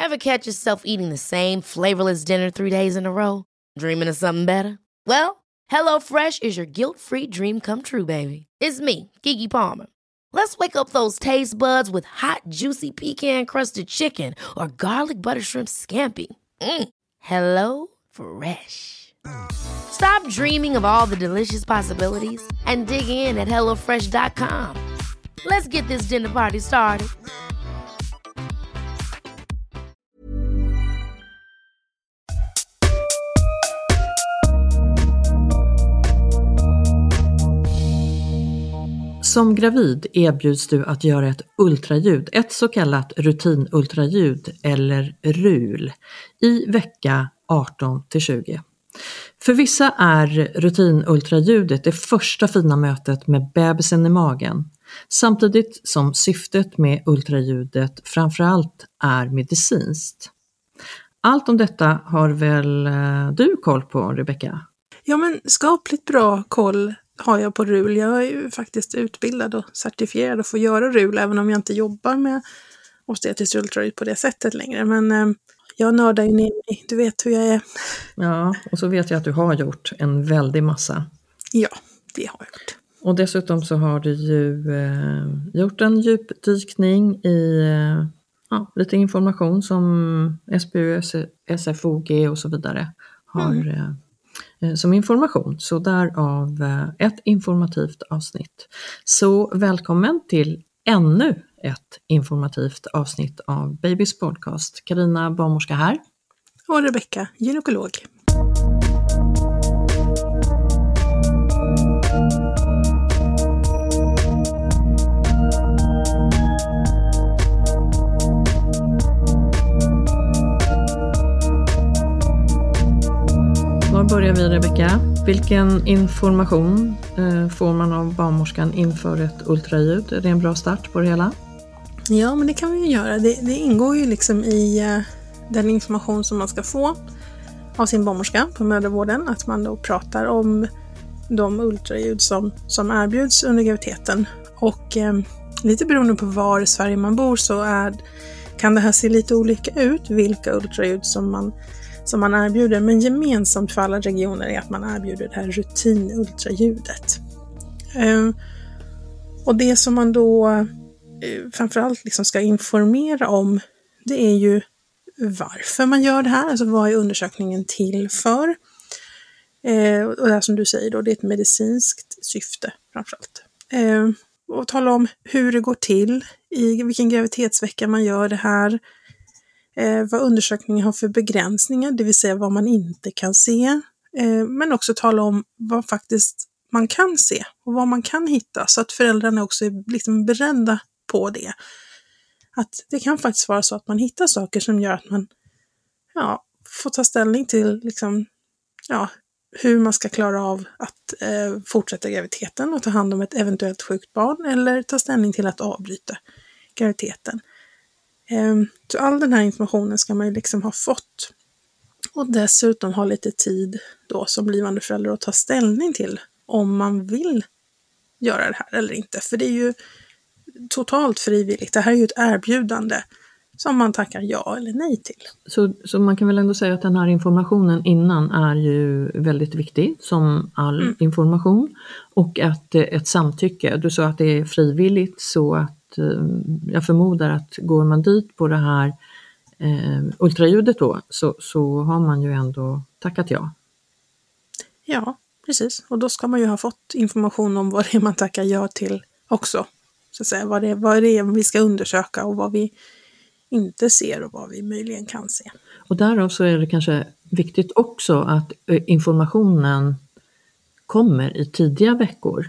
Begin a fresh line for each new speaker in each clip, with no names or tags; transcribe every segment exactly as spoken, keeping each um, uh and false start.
Ever catch yourself eating the same flavorless dinner three days in a row? Dreaming of something better? Well, HelloFresh is your guilt-free dream come true, baby. It's me, Keke Palmer. Let's wake up those taste buds with hot, juicy pecan-crusted chicken or garlic butter shrimp scampi. Mm. Hello Fresh. Stop dreaming of all the delicious possibilities and dig in at hello fresh dot com. Let's get this dinner party started.
Som gravid erbjuds du att göra ett ultraljud, ett så kallat rutinultraljud eller R U L, i vecka arton till tjugo. För vissa är rutinultraljudet det första fina mötet med bebisen i magen, samtidigt som syftet med ultraljudet framförallt är medicinskt. Allt om detta har väl du koll på, Rebecka?
Ja, men skapligt bra koll har jag på R U L. Jag är ju faktiskt utbildad och certifierad att få göra R U L, även om jag inte jobbar med obstetriskt ultraljud på det sättet längre. Men eh, jag nördar ju ner mig. Du vet hur jag är.
Ja, och så vet jag att du har gjort en väldig massa.
Ja, det har jag gjort.
Och dessutom så har du ju eh, gjort en djupdykning i eh, ja, lite information som S B U, S F O G och så vidare har mm. eh, som information, så därav ett informativt avsnitt. Så välkommen till ännu ett informativt avsnitt av Babys podcast. Carina, barnmorska här.
Och Rebecka, gynekolog.
Var börjar vi, Rebecka? Vilken information eh, får man av barnmorskan inför ett ultraljud? Är det en bra start på det hela?
Ja, men det kan vi ju göra. Det, det ingår ju liksom i eh, den information som man ska få av sin barnmorska på mödravården. Att man då pratar om de ultraljud som, som erbjuds under graviditeten. Och eh, lite beroende på var i Sverige man bor så är, kan det här se lite olika ut. Vilka ultraljud som man som man erbjuder, men gemensamt för alla regioner är att man erbjuder det här rutinultraljudet. Uh, och det som man då uh, framförallt liksom ska informera om, det är ju varför man gör det här, alltså vad är undersökningen till för? Uh, och det här som du säger då, det är ett medicinskt syfte framförallt. Uh, och tala om hur det går till, i vilken graviditetsvecka man gör det här, Eh, vad undersökningen har för begränsningar, det vill säga vad man inte kan se. Eh, men också tala om vad faktiskt man kan se och vad man kan hitta, så att föräldrarna också är liksom beredda på det. Att det kan faktiskt vara så att man hittar saker som gör att man ja, får ta ställning till liksom, ja, hur man ska klara av att eh, fortsätta graviditeten och ta hand om ett eventuellt sjukt barn, eller ta ställning till att avbryta graviditeten. Så all den här informationen ska man ju liksom ha fått. Och dessutom ha lite tid då som blivande förälder att ta ställning till om man vill göra det här eller inte. För det är ju totalt frivilligt. Det här är ju ett erbjudande som man tackar ja eller nej till.
Så, så man kan väl ändå säga att den här informationen innan är ju väldigt viktig, som all mm. information. Och att ett samtycke, du sa att det är frivilligt, så att jag förmodar att går man dit på det här eh, ultraljudet då, så, så har man ju ändå tackat ja.
Ja, precis. Och då ska man ju ha fått information om vad det är man tackar ja till också. Så att säga, vad det är, vad det är vi ska undersöka och vad vi inte ser och vad vi möjligen kan se.
Och därav så är det kanske viktigt också att informationen kommer i tidiga veckor.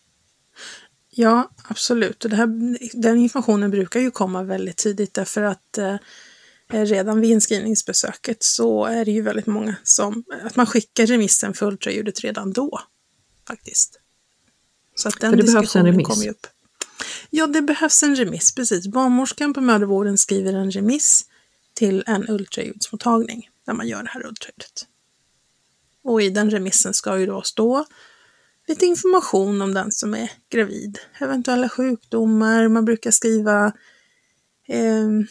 Ja, absolut. Och det här, den informationen brukar ju komma väldigt tidigt, därför att eh, redan vid inskrivningsbesöket så är det ju väldigt många som, att man skickar remissen för ultraljudet redan då, faktiskt. Så att den
för det behövs en remiss.
Kommer ju upp. Ja, det behövs en remiss, precis. Barnmorskan på mödravården skriver en remiss till en ultraljudsmottagning där man gör det här ultraljudet. Och i den remissen ska ju då stå lite information om den som är gravid. Eventuella sjukdomar, man brukar skriva eh,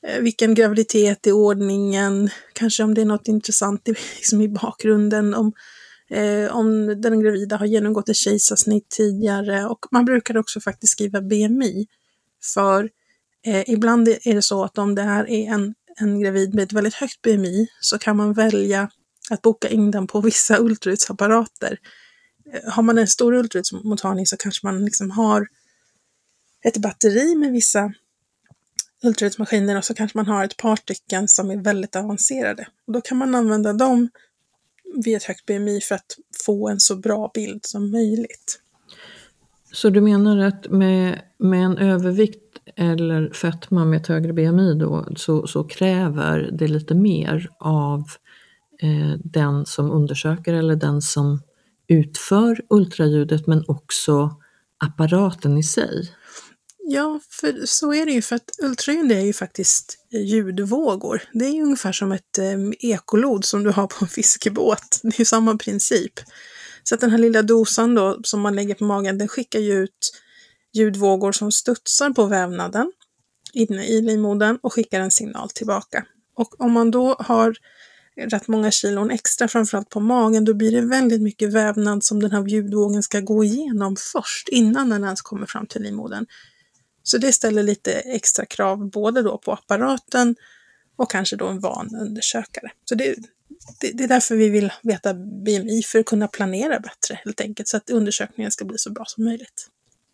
eh, vilken graviditet i ordningen, kanske om det är något intressant i, liksom i bakgrunden, om, eh, om den gravida har genomgått ett kejsarsnitt tidigare. Och man brukar också faktiskt skriva B M I, för eh, ibland är det så att om det här är en, en gravid med ett väldigt högt B M I så kan man välja att boka in den på vissa ultraljudsapparater. Har man en stor ultraljudsmottagning så kanske man liksom har ett batteri med vissa ultraljudsmaskiner och så kanske man har ett par stycken som är väldigt avancerade. Och då kan man använda dem vid ett högt B M I för att få en så bra bild som möjligt.
Så du menar att med, med en övervikt eller fetma med ett högre B M I då, så, så kräver det lite mer av eh, den som undersöker eller den som utför ultraljudet, men också apparaten i sig?
Ja, för så är det ju, för att ultraljud är ju faktiskt ljudvågor. Det är ju ungefär som ett eh, ekolod som du har på en fiskebåt. Det är ju samma princip. Så att den här lilla dosan då som man lägger på magen, den skickar ju ut ljudvågor som studsar på vävnaden inne i livmodern och skickar en signal tillbaka. Och om man då har rätt många kilon extra, framförallt på magen, då blir det väldigt mycket vävnad som den här ljudvågen ska gå igenom först, innan den ens kommer fram till livmodern. Så det ställer lite extra krav både då på apparaten och kanske då en van undersökare. Så det, det, det är därför vi vill veta B M I, för att kunna planera bättre helt enkelt, så att undersökningen ska bli så bra som möjligt.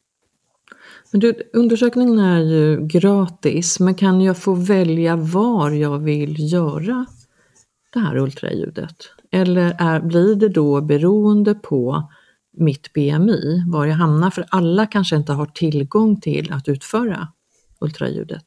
Men du, undersökningen är ju gratis, men kan jag få välja var jag vill göra det här ultraljudet? Eller är, blir det då beroende på mitt B M I, var jag hamnar? För alla kanske inte har tillgång till att utföra ultraljudet.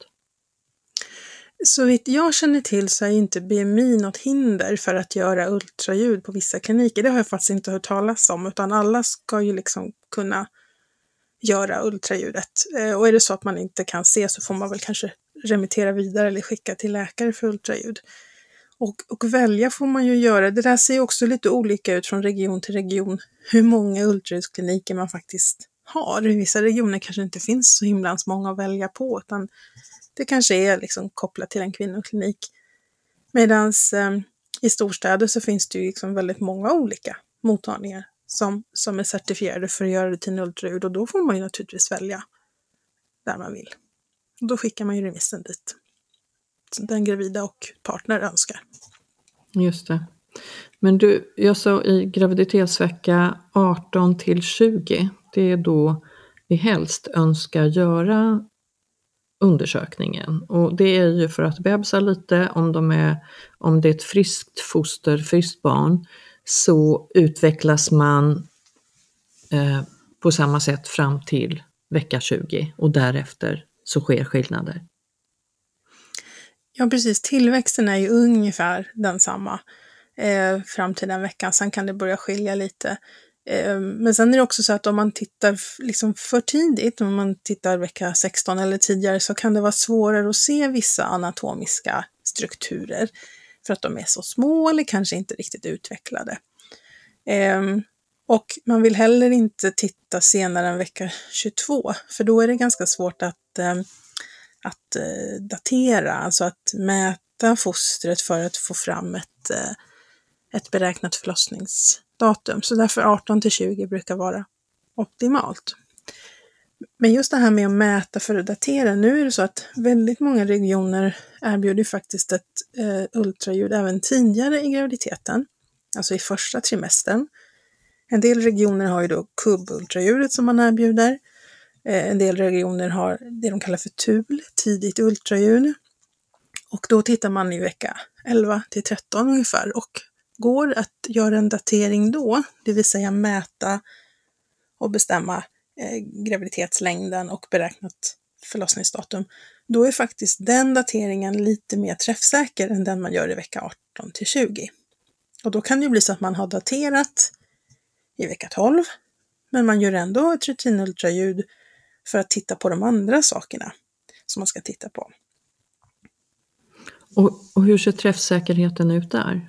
Så vitt jag känner till så är inte B M I något hinder för att göra ultraljud på vissa kliniker. Det har jag faktiskt inte hört talas om, utan alla ska ju liksom kunna göra ultraljudet. Och är det så att man inte kan se så får man väl kanske remittera vidare eller skicka till läkare för ultraljud. Och, och välja får man ju göra. Det där ser också lite olika ut från region till region, hur många ultraljudskliniker man faktiskt har. I vissa regioner kanske inte finns så himla många att välja på, utan det kanske är liksom kopplat till en kvinnoklinik. Medan eh, i storstäder så finns det ju liksom väldigt många olika mottagningar som, som är certifierade för att göra rutinultraljud, och då får man ju naturligtvis välja där man vill. Och då skickar man ju remissen dit den gravida och partner önskar.
Just det. Men du, jag sa i graviditetsvecka arton till tjugo, det är då vi helst önskar göra undersökningen. Och det är ju för att bebisar lite, om, de är, om det är ett friskt foster, friskt barn, så utvecklas man eh, på samma sätt fram till vecka tjugo, och därefter så sker skillnader.
Ja, precis. Tillväxten är ju ungefär densamma eh, fram till den veckan. Sen kan det börja skilja lite. Eh, men sen är det också så att om man tittar liksom för tidigt, om man tittar vecka sexton eller tidigare, så kan det vara svårare att se vissa anatomiska strukturer för att de är så små eller kanske inte riktigt utvecklade. Eh, och man vill heller inte titta senare än vecka tjugotvå, för då är det ganska svårt att eh, att eh, datera, alltså att mäta fostret för att få fram ett, eh, ett beräknat förlossningsdatum. Så därför arton till tjugo brukar vara optimalt. Men just det här med att mäta för att datera, nu är det så att väldigt många regioner erbjuder faktiskt ett eh, ultraljud även tidigare i graviditeten, alltså i första trimestern. En del regioner har ju då K U B-ultraljudet som man erbjuder. En del regioner har det de kallar för T U L, tidigt ultraljud. Och då tittar man i vecka elva till tretton ungefär. Och går att göra en datering då, det vill säga mäta och bestämma eh, graviditetslängden och beräknat förlossningsdatum, då är faktiskt den dateringen lite mer träffsäker än den man gör i vecka arton till tjugo. Och då kan det bli så att man har daterat i vecka tolv, men man gör ändå ett rutinultraljud för att titta på de andra sakerna som man ska titta på.
Och, och hur ser träffsäkerheten ut där?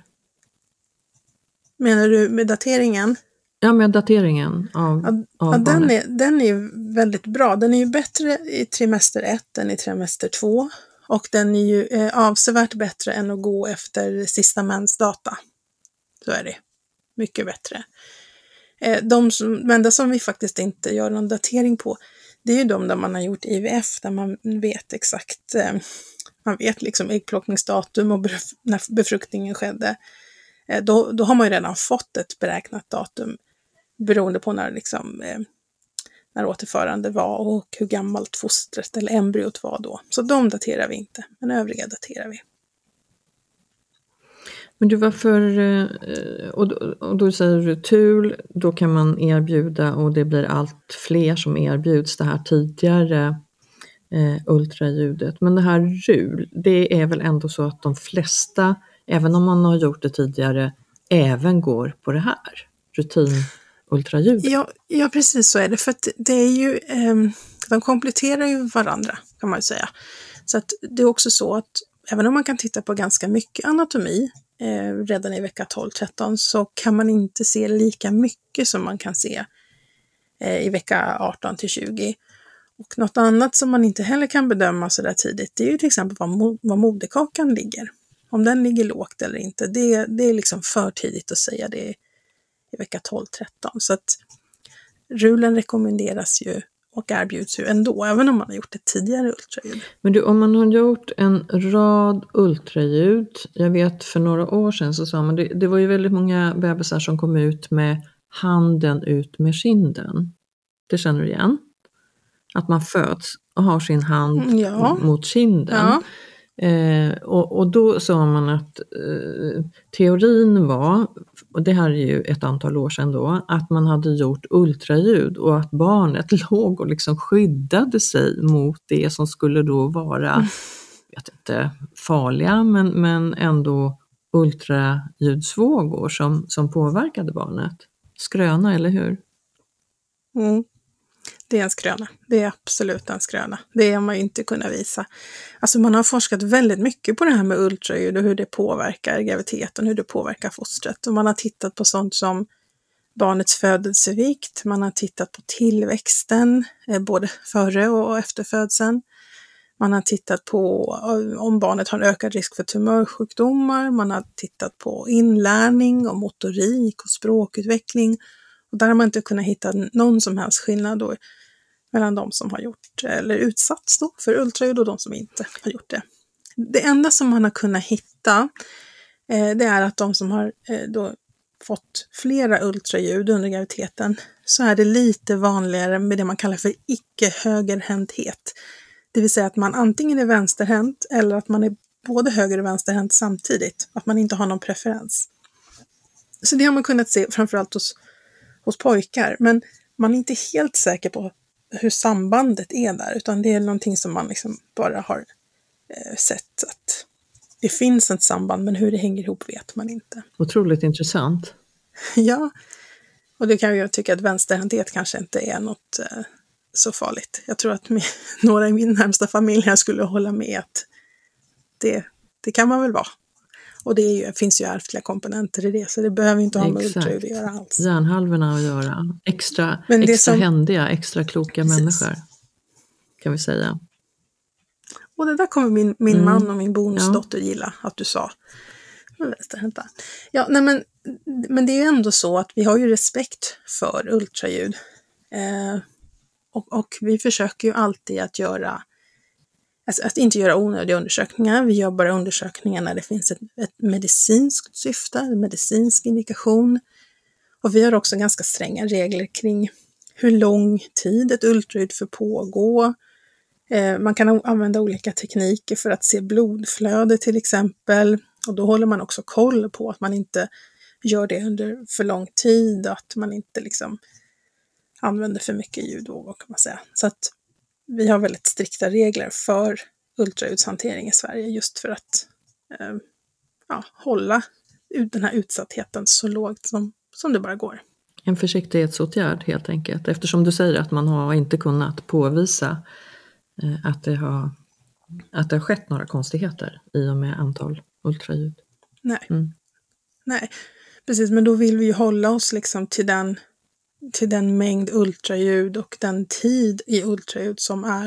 Menar du med dateringen?
Ja, med dateringen av,
ja,
av
ja,
barnet.
Den är, den är väldigt bra. Den är ju bättre i trimester ett än i trimester två. Och den är ju eh, avsevärt bättre än att gå efter sista mens data. Så är det. Mycket bättre. Eh, de som, enda som vi faktiskt inte gör någon datering på, det är ju de där man har gjort I V F, där man vet exakt, eh, man vet liksom äggplockningsdatum och bef- när befruktningen skedde. Eh, då, då har man ju redan fått ett beräknat datum beroende på när, liksom, eh, när återförande var och hur gammalt fostret eller embryot var då. Så de daterar vi inte, men övriga daterar vi.
Men du, varför, och då, och då säger du Tul, då kan man erbjuda, och det blir allt fler som erbjuds det här tidigare eh, ultraljudet. Men det här R U L, det är väl ändå så att de flesta, även om man har gjort det tidigare, även går på det här rutinultraljudet.
Ja, ja, precis så är det. För att det är ju, eh, de kompletterar ju varandra, kan man ju säga. Så att det är också så att även om man kan titta på ganska mycket anatomi eh, redan i vecka tolv tretton, så kan man inte se lika mycket som man kan se eh, i vecka arton till tjugo. Och något annat som man inte heller kan bedöma så där tidigt, det är ju till exempel var, mo- var moderkakan ligger. Om den ligger lågt eller inte, det, det är liksom för tidigt att säga det i vecka tolv tretton. Så att rulen rekommenderas ju och erbjuds ju ändå, även om man har gjort ett tidigare ultraljud.
Men du, om man har gjort en rad ultraljud, jag vet för några år sedan så sa man, det, det var ju väldigt många bebisar som kom ut med handen ut med kinden. Det känner du igen? Att man föds och har sin hand
Ja.
mot kinden.
Ja.
Eh, och, och då sa man att eh, teorin var, och det här är ju ett antal år sedan då, att man hade gjort ultraljud och att barnet låg och liksom skyddade sig mot det som skulle då vara, mm. jag vet inte, farliga men, men ändå ultraljudsvågor som, som påverkade barnet. Skröna, eller hur?
Mm. Det är en skröna. Det är absolut en skröna. Det har man ju inte kunnat visa. Alltså man har forskat väldigt mycket på det här med ultraljud och hur det påverkar graviditeten, hur det påverkar fostret. Och man har tittat på sånt som barnets födelsevikt, man har tittat på tillväxten, eh, både före och efter födseln. Man har tittat på om barnet har en ökad risk för tumörsjukdomar, man har tittat på inlärning och motorik och språkutveckling. Och där har man inte kunnat hitta någon som helst skillnad då mellan de som har gjort eller utsatts då för ultraljud och de som inte har gjort det. Det enda som man har kunnat hitta eh, det är att de som har eh, då fått flera ultraljud under graviditeten, så är det lite vanligare med det man kallar för icke-högerhänthet. Det vill säga att man antingen är vänsterhänt eller att man är både höger- och vänsterhänt samtidigt. Att man inte har någon preferens. Så det har man kunnat se framförallt hos hos pojkar, men man är inte helt säker på hur sambandet är där, utan det är någonting som man liksom bara har eh, sett att det finns ett samband, men hur det hänger ihop vet man inte.
Otroligt intressant.
Ja, och det kan jag tycka att vänsterhänthet kanske inte är något eh, så farligt. Jag tror att med, några i min närmsta familj här skulle hålla med att det, det kan man väl vara. Och det är ju, finns ju ärftliga komponenter i det, så det behöver inte ha med ultraljud att göra alls.
Hjärnhalvorna att göra. Extra,
Men det
extra
som,
händiga, extra kloka precis. Människor, kan vi säga.
Och det där kommer min, min mm. man och min bonusdotter
ja.
gilla, att du sa. Ja, nej men, men det är ju ändå så att vi har ju respekt för ultraljud. Eh, och, och vi försöker ju alltid att göra Alltså att inte göra onödiga undersökningar. Vi gör bara undersökningar när det finns ett, ett medicinskt syfte, en medicinsk indikation. Och vi har också ganska stränga regler kring hur lång tid ett ultraljud får pågå. Eh, man kan använda olika tekniker för att se blodflöde till exempel. Och då håller man också koll på att man inte gör det under för lång tid. Att man inte liksom använder för mycket ljudvågor, kan man säga. Så att vi har väldigt strikta regler för ultraljudshantering i Sverige just för att eh, ja, hålla den här utsattheten så lågt som, som det bara går.
En försiktighetsåtgärd helt enkelt, eftersom du säger att man har inte kunnat påvisa eh, att, det har, att det har skett några konstigheter i och med antal ultraljud.
Nej,
mm.
Nej. Precis, men då vill vi ju hålla oss liksom till den till den mängd ultraljud och den tid i ultraljud som är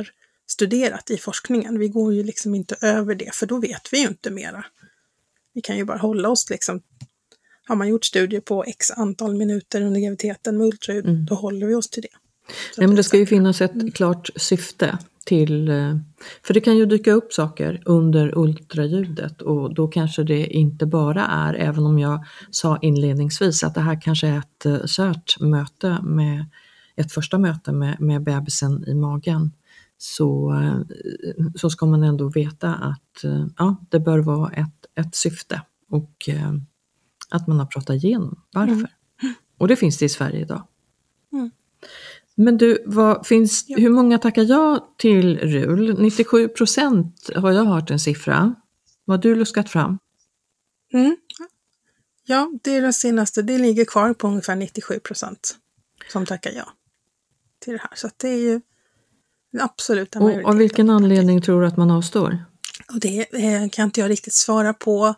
studerat i forskningen. Vi går ju liksom inte över det, för då vet vi ju inte mera. Vi kan ju bara hålla oss liksom, har man gjort studier på x antal minuter under graviditeten med ultraljud, mm. då håller vi oss till det.
Nej, men det ska ju finnas ett mm. klart syfte till, för det kan ju dyka upp saker under ultraljudet och då kanske det inte bara är, även om jag sa inledningsvis att det här kanske är ett kärt möte med ett första möte med, med bebisen i magen, så, så ska man ändå veta att ja, det bör vara ett, ett syfte och att man har pratat igenom varför. Mm. Och det finns det i Sverige idag. Mm. Men du, vad finns, ja. hur många tackar jag till R U L? nittiosju procent har jag hört en siffra. Vad har du luskat fram?
Mm. Ja, det är det senaste. Det ligger kvar på ungefär nittiosju procent som tackar ja till det här. Så att det är ju den absoluta majoriteten.
Och av vilken anledning tror du att man avstår?
Och det eh, kan inte jag riktigt svara på.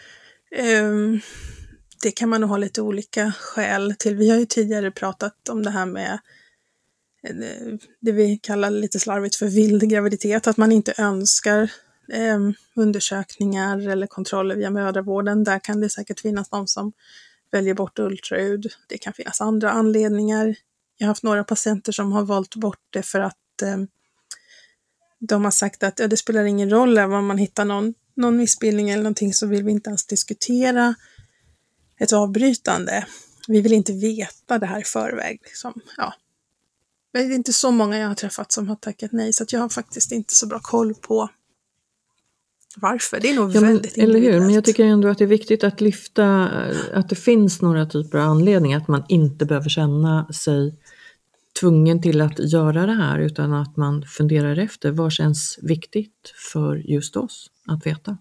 Um, det kan man nog ha lite olika skäl till. Vi har ju tidigare pratat om det här med det vi kallar lite slarvigt för vild graviditet, att man inte önskar eh, undersökningar eller kontroller via mödravården. Där kan det säkert finnas de som väljer bort ultraljud. Det kan finnas andra anledningar. Jag har haft några patienter som har valt bort det för att eh, de har sagt att ja, det spelar ingen roll om man hittar någon, någon missbildning eller någonting, så vill vi inte ens diskutera ett avbrytande. Vi vill inte veta det här i förväg. Liksom. Ja. Det är inte så många jag har träffat som har tackat nej, så att jag har faktiskt inte så bra koll på varför. Det är nog ja, men, väldigt
eller hur, men jag tycker ändå att det är viktigt att lyfta att det finns några typer av anledningar, att man inte behöver känna sig tvungen till att göra det här, utan att man funderar efter vad känns viktigt för just oss att veta.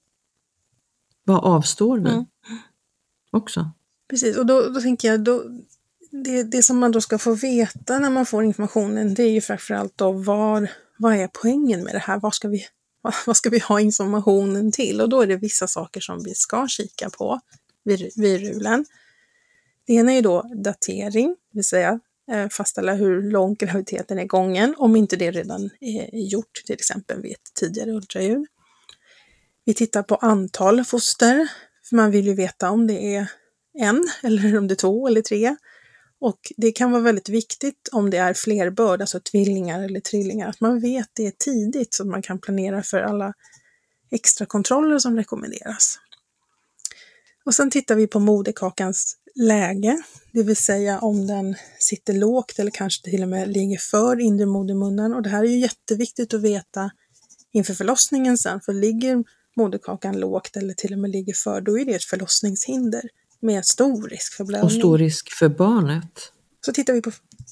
Vad avstår vi mm. också?
Precis, och då, då tänker jag då Det, det som man då ska få veta när man får informationen, det är ju framförallt då var, vad är poängen med det här? Vad ska, vi, vad, vad ska vi ha informationen till? Och då är det vissa saker som vi ska kika på vid, vid R U L-en. Det ena är då datering, det vill säga eh, fastställa hur lång graviditeten är gången, om inte det redan är gjort, till exempel vid ett tidigare ultraljud. Vi tittar på antal foster, för man vill ju veta om det är en, eller om det är två eller tre. Och det kan vara väldigt viktigt om det är flerbörd, alltså tvillingar eller trillingar, att man vet det tidigt så att man kan planera för alla extra kontroller som rekommenderas. Och sen tittar vi på moderkakans läge, det vill säga om den sitter lågt eller kanske till och med ligger för inre modermunnen. Och det här är ju jätteviktigt att veta inför förlossningen sen, för ligger moderkakan lågt eller till och med ligger för, då är det ett förlossningshinder. Med stor risk för blödning.
Och stor risk för barnet.
Så tittar vi på...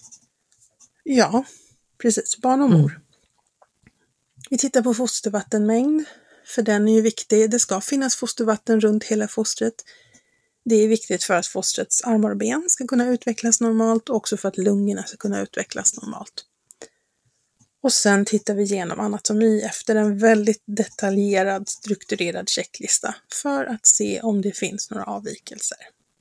Ja, precis. Barn och mor. Mm. Vi tittar på fostervattenmängd. För den är ju viktig. Det ska finnas fostervatten runt hela fostret. Det är viktigt för att fostrets armar och ben ska kunna utvecklas normalt. Och också för att lungorna ska kunna utvecklas normalt. Och sen tittar vi igenom anatomi efter en väldigt detaljerad, strukturerad checklista för att se om det finns några avvikelser.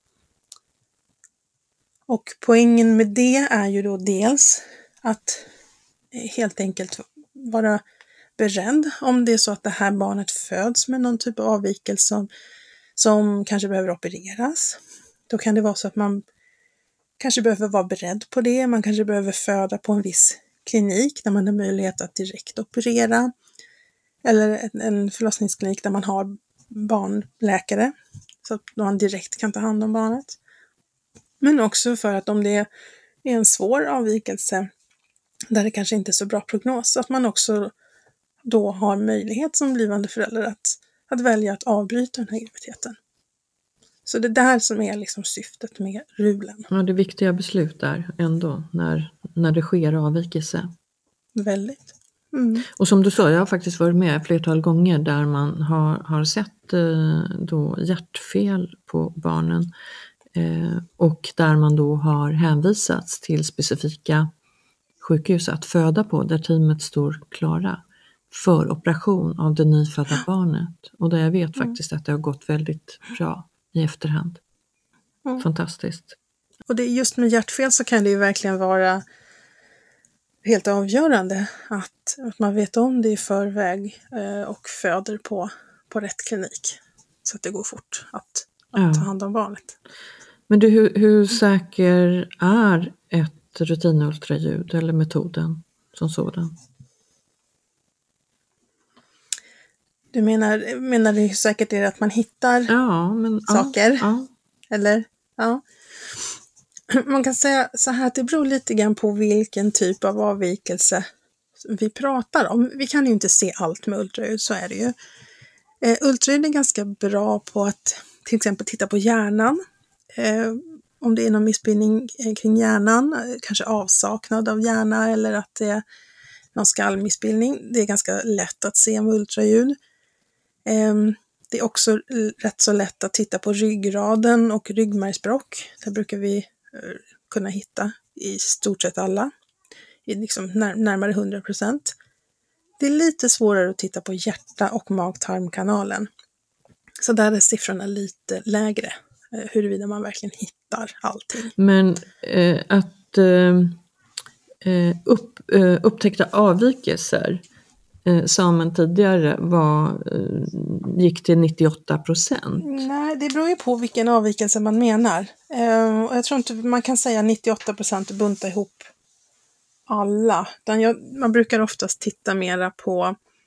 Och poängen med det är ju då dels att helt enkelt vara beredd om det är så att det här barnet föds med någon typ av avvikelse som, som kanske behöver opereras. Då kan det vara så att man kanske behöver vara beredd på det. Man kanske behöver föda på en viss klinik där man har möjlighet att direkt operera, eller en förlossningsklinik där man har barnläkare så att man direkt kan ta hand om barnet. Men också för att om det är en svår avvikelse där det kanske inte är så bra prognos, så att man också då har möjlighet som blivande förälder att, att välja att avbryta den här graviditeten. Så det är där som är liksom syftet med R U L-en.
Ja, det är viktiga beslut där ändå, när, när det sker avvikelse.
Väldigt. Mm.
Och som du sa, jag har faktiskt varit med flertal gånger där man har, har sett eh, då hjärtfel på barnen. Eh, och där man då har hänvisats till specifika sjukhus att föda på, där teamet står klara för operation av det nyfödda barnet. Och där jag vet mm. faktiskt att det har gått väldigt bra i efterhand. Mm. Fantastiskt.
Och det, just med hjärtfel så kan det ju verkligen vara helt avgörande att, att man vet om det i förväg eh, och föder på, på rätt klinik. Så att det går fort att, att
Ja.
ta hand om barnet.
Men du, hur, hur säker är ett rutinultraljud eller metoden som sådan?
Du menar, menar du hur säkert det är att man hittar
Ja, men,
saker?
Ja, ja.
Eller? Ja. Man kan säga så här att det beror lite grann på vilken typ av avvikelse vi pratar om. Vi kan ju inte se allt med ultraljud, så är det ju. Eh, ultraljud är ganska bra på att till exempel titta på hjärnan. Eh, om det är någon missbildning eh, kring hjärnan, eh, kanske avsaknad av hjärna eller att det är någon skallmissbildning. Det är ganska lätt att se med ultraljud. Eh, det är också rätt så lätt att titta på ryggraden och ryggmärgsbråck. Där brukar vi eh, kunna hitta i stort sett alla, i liksom när, närmare hundra procent. Det är lite svårare att titta på hjärta och mag-tarmkanalen. Så där är siffrorna lite lägre, eh, huruvida man verkligen hittar allting.
Men eh, att eh, upp, eh, upptäckta avvikelser eh, sa man tidigare var, eh, gick till nittioåtta procent.
Nej, det beror ju på vilken avvikelse man menar. Eh, och jag tror inte man kan säga nittioåtta procent och bunta ihop alla. Utan jag, man brukar oftast titta mera på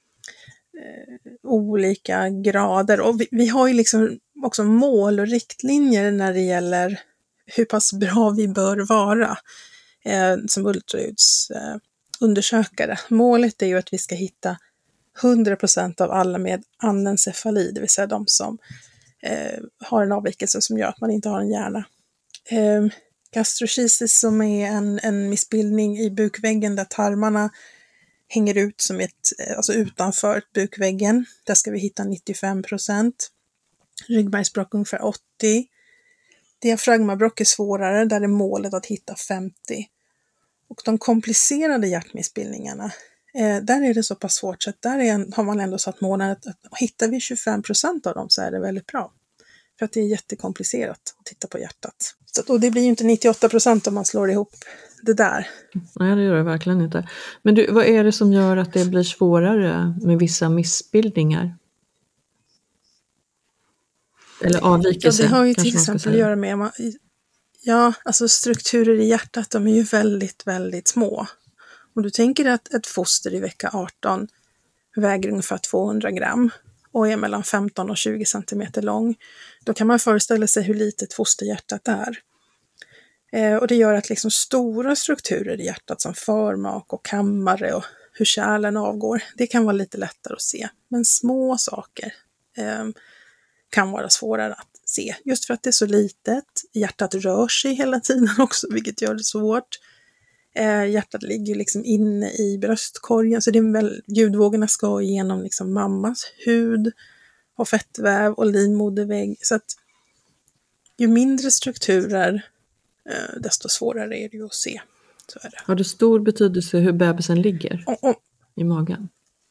eh, olika grader. Och vi, vi har ju liksom också mål och riktlinjer när det gäller hur pass bra vi bör vara eh, som ultraljudsundersökare. Eh, Målet är ju att vi ska hitta hundra procent av alla med anencefali, det vill säga de som eh, har en avvikelse som gör att man inte har en hjärna. Eh, gastroschisis som är en, en missbildning i bukväggen där tarmarna hänger ut som ett, alltså utanför bukväggen. Där ska vi hitta nittiofem procent. Ryggmärgsbråck ungefär åttio. Diafragmabråck är svårare, där är målet att hitta femtio. Och de komplicerade hjärtmissbildningarna, eh, där är det så pass svårt så att där är en, har man ändå satt målet att, att hittar vi tjugofem procent av dem så är det väldigt bra. För att det är jättekomplicerat att titta på hjärtat. Så, och det blir ju inte nittioåtta procent om man slår ihop det där.
Nej, det gör det verkligen inte. Men du, vad är det som gör att det blir svårare med vissa missbildningar? Eller avvikelser?
Ja, det har ju
till
exempel att göra med, ja, alltså strukturer i hjärtat, de är ju väldigt, väldigt små. Om du tänker att ett foster i vecka arton väger ungefär tvåhundra gram och är mellan femton och tjugo centimeter lång, då kan man föreställa sig hur litet fosterhjärtat är. Eh, och det gör att liksom stora strukturer i hjärtat som förmak och kammare och hur kärlen avgår, det kan vara lite lättare att se. Men små saker eh, kan vara svårare att se. Just för att det är så litet. Hjärtat rör sig hela tiden också, vilket gör det svårt. Eh, hjärtat ligger liksom inne i bröstkorgen, så det är väl, ljudvågorna ska igenom liksom mammas hud och fettväv och livmodervägg. Så att ju mindre strukturer, eh, desto svårare är det ju att se. Så är det.
Har det stor betydelse hur bebisen ligger
Och, och,
i magen?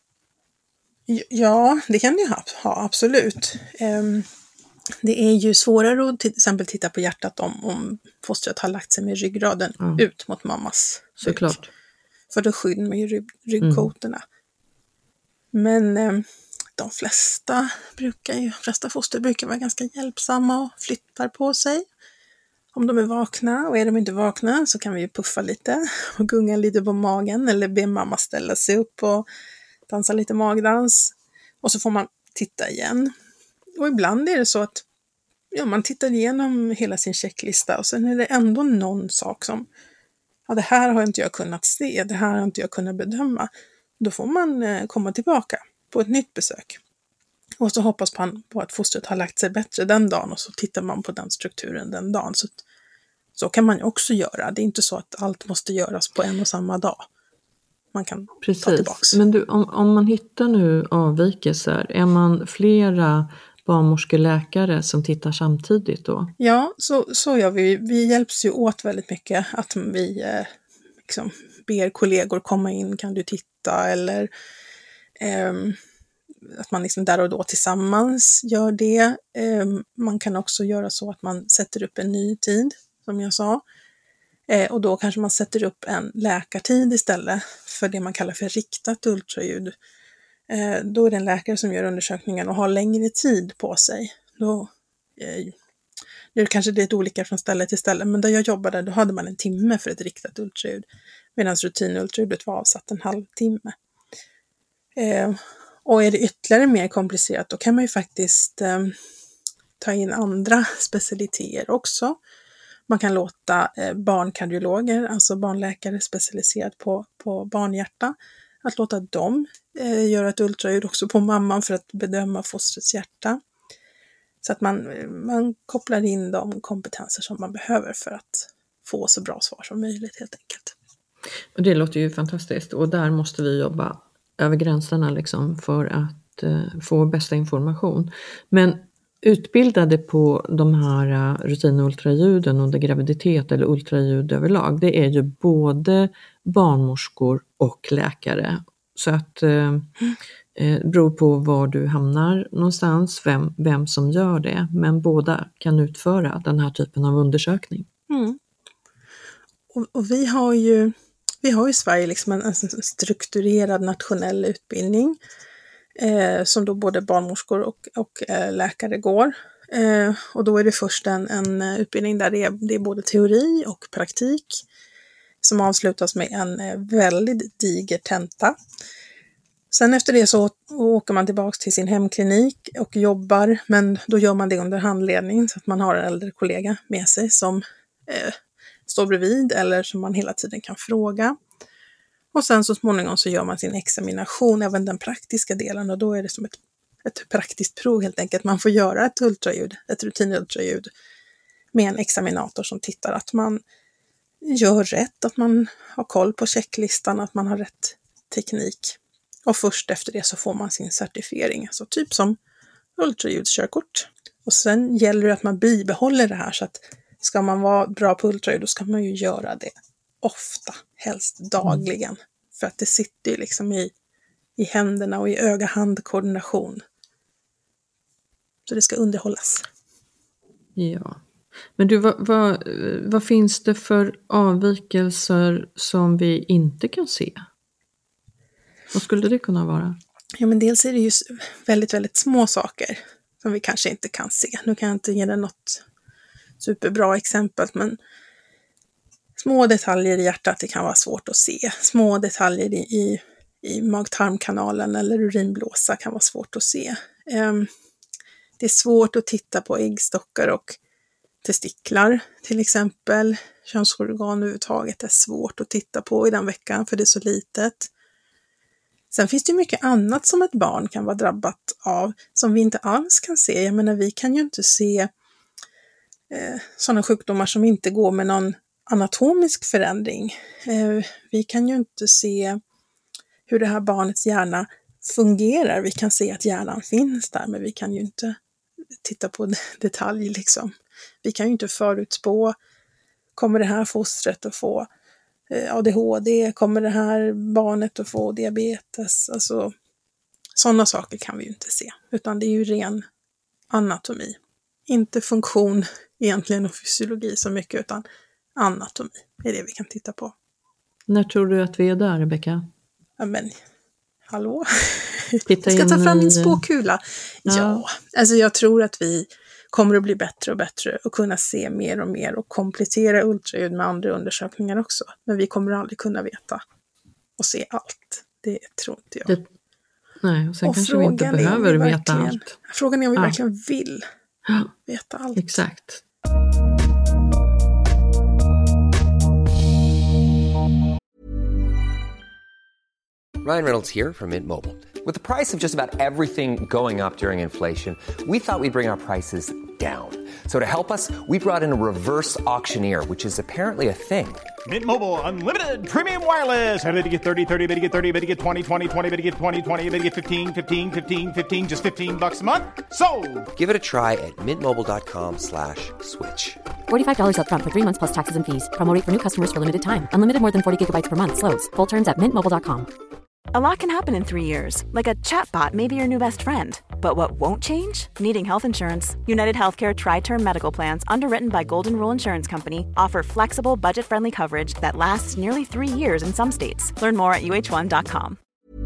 Ja, det kan det ju ha, ha absolut. Um, det är ju svårare att till exempel titta på hjärtat om, om fostret har lagt sig med ryggraden
ja.
ut mot mammas
Såklart.
rygg. För då skyddar man ju rygg, ryggkotorna. Mm. Men um, de flesta brukar ju, de flesta foster brukar vara ganska hjälpsamma och flyttar på sig. Om de är vakna, och är de inte vakna så kan vi ju puffa lite och gunga lite på magen eller be mamma ställa sig upp och dansa lite magdans, och så får man titta igen. Och ibland är det så att ja, man tittar igenom hela sin checklista och sen är det ändå någon sak som ja, det här har inte jag kunnat se, det här har inte jag kunnat bedöma. Då får man eh, komma tillbaka på ett nytt besök. Och så hoppas man på att fostret har lagt sig bättre den dagen, och så tittar man på den strukturen den dagen. Så, så kan man ju också göra. Det är inte så att allt måste göras på en och samma dag. Man kan
Precis.
ta tillbaks.
Men du, om, om man hittar nu avvikelser, är man flera barnmorskeläkare som tittar samtidigt då?
Ja, så, så gör vi. Vi hjälps ju åt väldigt mycket, att vi eh, liksom ber kollegor komma in, kan du titta, eller eh, att man liksom där och då tillsammans gör det. Eh, man kan också göra så att man sätter upp en ny tid, som jag sa. Eh, och då kanske man sätter upp en läkartid istället för det man kallar för riktat ultraljud. Eh, då är det en läkare som gör undersökningen och har längre tid på sig. Då, eh, det är kanske lite olika från ställe till ställe, men där jag jobbade då hade man en timme för ett riktat ultraljud. Medan rutinultraljudet var avsatt en halvtimme. Eh, och är det ytterligare mer komplicerat då kan man ju faktiskt eh, ta in andra specialiteter också. Man kan låta eh, barnkardiologer, alltså barnläkare specialiserad på, på barnhjärta, att låta dem eh, göra ett ultraljud också på mamman för att bedöma fostrets hjärta. Så att man, man kopplar in de kompetenser som man behöver för att få så bra svar som möjligt helt enkelt.
Och det låter ju fantastiskt och där måste vi jobba över gränserna liksom för att eh, få bästa information. Men utbildade på de här rutinultraljuden under graviditet eller ultraljud överlag, det är ju både barnmorskor och läkare. Så att eh, eh, beror på var du hamnar någonstans, vem, vem som gör det. Men båda kan utföra den här typen av undersökning.
Mm. Och, och vi har ju vi har i Sverige liksom en, en strukturerad nationell utbildning eh, som då både barnmorskor och, och eh, läkare går. Eh, och då är det först en, en utbildning där det är, det är både teori och praktik som avslutas med en eh, väldigt diger tenta. Sen efter det så åker man tillbaka till sin hemklinik och jobbar, men då gör man det under handledning så att man har en äldre kollega med sig som eh, står bredvid eller som man hela tiden kan fråga. Och sen så småningom så gör man sin examination, även den praktiska delen, och då är det som ett, ett praktiskt prov helt enkelt. Man får göra ett ultraljud, ett rutinultraljud med en examinator som tittar att man gör rätt, att man har koll på checklistan, att man har rätt teknik. Och först efter det så får man sin certifiering, alltså typ som ultraljudskörkort. Och sen gäller det att man bibehåller det här, så att ska man vara bra på ultraljud då ska man ju göra det ofta, helst dagligen. Mm. För att det sitter ju liksom i, i händerna och i öga-hand-koordination. Så det ska underhållas.
Ja. Men du, vad, vad, vad finns det för avvikelser som vi inte kan se? Vad skulle det kunna vara?
Ja, men dels är det ju väldigt, väldigt små saker som vi kanske inte kan se. Nu kan jag inte ge dig något superbra exempel, men små detaljer i hjärtat, det kan vara svårt att se. Små detaljer i, i, i mag-tarmkanalen eller urinblåsa kan vara svårt att se. Um, det är svårt att titta på äggstockar och testiklar till exempel. Könsorgan överhuvudtaget är svårt att titta på i den veckan för det är så litet. Sen finns det mycket annat som ett barn kan vara drabbat av som vi inte alls kan se. Jag menar, vi kan ju inte se eh, sådana sjukdomar som inte går med någon anatomisk förändring. Eh, vi kan ju inte se hur det här barnets hjärna fungerar. Vi kan se att hjärnan finns där, men vi kan ju inte titta på detalj liksom. Vi kan ju inte förutspå, kommer det här fostret att få A D H D, kommer det här barnet att få diabetes, alltså sådana saker kan vi ju inte se, utan det är ju ren anatomi, inte funktion egentligen och fysiologi så mycket, utan anatomi är det vi kan titta på.
När tror du att vi är där, Rebecka?
Ja men, hallå?
Titta
jag ska ta fram
i...
min spåkula. Ja. ja, alltså jag tror att vi kommer att bli bättre och bättre och kunna se mer och mer och komplettera ultraljud med andra undersökningar också. Men vi kommer aldrig kunna veta och se allt. Det tror inte jag. Det,
nej, och sen och kanske vi inte behöver vi veta allt.
Frågan är om vi
ja.
verkligen vill
ja.
veta allt.
Exakt.
Ryan Reynolds here from Mint Mobile. With the price of just about everything going up during inflation, we thought we'd bring our prices down. So to help us, we brought in a reverse auctioneer, which is apparently a thing.
Mint Mobile Unlimited Premium Wireless. How to get thirty, thirty, how to get thirty, how to get twenty, twenty, twenty, how to get twenty, twenty, how to get fifteen, fifteen, fifteen, fifteen, just fifteen bucks a month? Sold!
Give it a try at mintmobile.com slash switch.
forty-five dollars up front for three months plus taxes and fees. Promo rate for new customers for limited time. Unlimited more than forty gigabytes per month. Slows full terms at mint mobile dot com.
A lot can happen in three years, like a chatbot may be your new best friend. But what won't change? Needing health insurance. United Healthcare Tri-Term Medical Plans, underwritten by Golden Rule Insurance Company, offer flexible, budget-friendly coverage that lasts nearly three years in some states. Learn more at U H one dot com.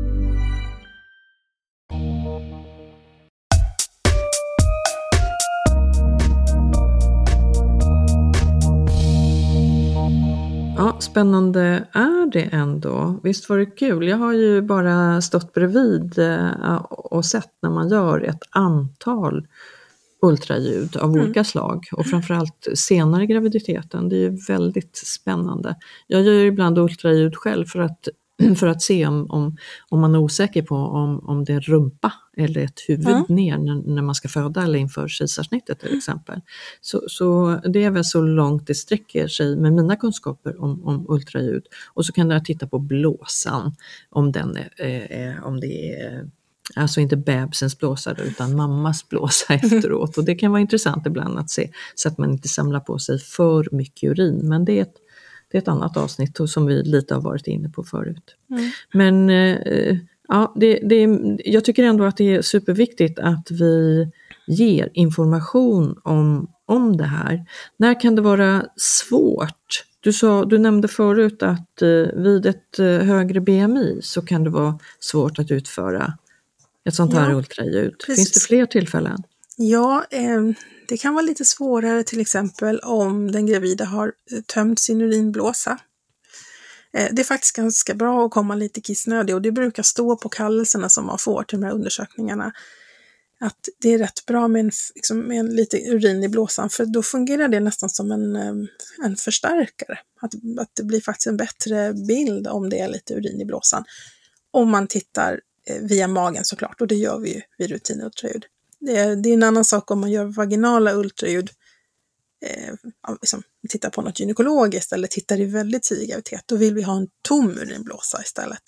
Ja, spännande är det ändå. Visst var det kul. Jag har ju bara stått bredvid och sett när man gör ett antal ultraljud av mm. olika slag. Och framförallt senare i graviditeten. Det är ju väldigt spännande. Jag gör ju ibland ultraljud själv för att, för att se om, om, om man är osäker på om, om det är rumpa eller ett huvud mm. ner när, när man ska föda eller inför kejsarsnittet till exempel. Så, så det är väl så långt det sträcker sig med mina kunskaper om, om ultraljud. Och så kan jag titta på blåsan om, den är, är, om det är alltså inte bebisens blåsare utan mammas blåsa efteråt. Och det kan vara intressant ibland att se så att man inte samlar på sig för mycket urin. Men det är ett, det är ett annat avsnitt som vi lite har varit inne på förut. Mm. Men eh, ja, det, det, jag tycker ändå att det är superviktigt att vi ger information om, om det här. När kan det vara svårt? Du, sa, du nämnde förut att eh, vid ett eh, högre B M I så kan det vara svårt att utföra ett sånt här ja, ultraljud. Precis. Finns det fler tillfällen?
Ja, eh, det kan vara lite svårare till exempel om den gravida har tömt sin urinblåsa. Eh, det är faktiskt ganska bra att komma lite kissnödig och det brukar stå på kallelserna som man får till de här undersökningarna. Att det är rätt bra med en, liksom, med en lite urin i blåsan för då fungerar det nästan som en, en förstärkare. Att, att det blir faktiskt en bättre bild om det är lite urin i blåsan. Om man tittar via magen såklart och det gör vi ju vid rutinultraljud. Det är, det är en annan sak om man gör vaginala ultraljud, eh, liksom, tittar på något gynekologiskt eller tittar i väldigt tidig graviditet, då vill vi ha en tom urinblåsa istället.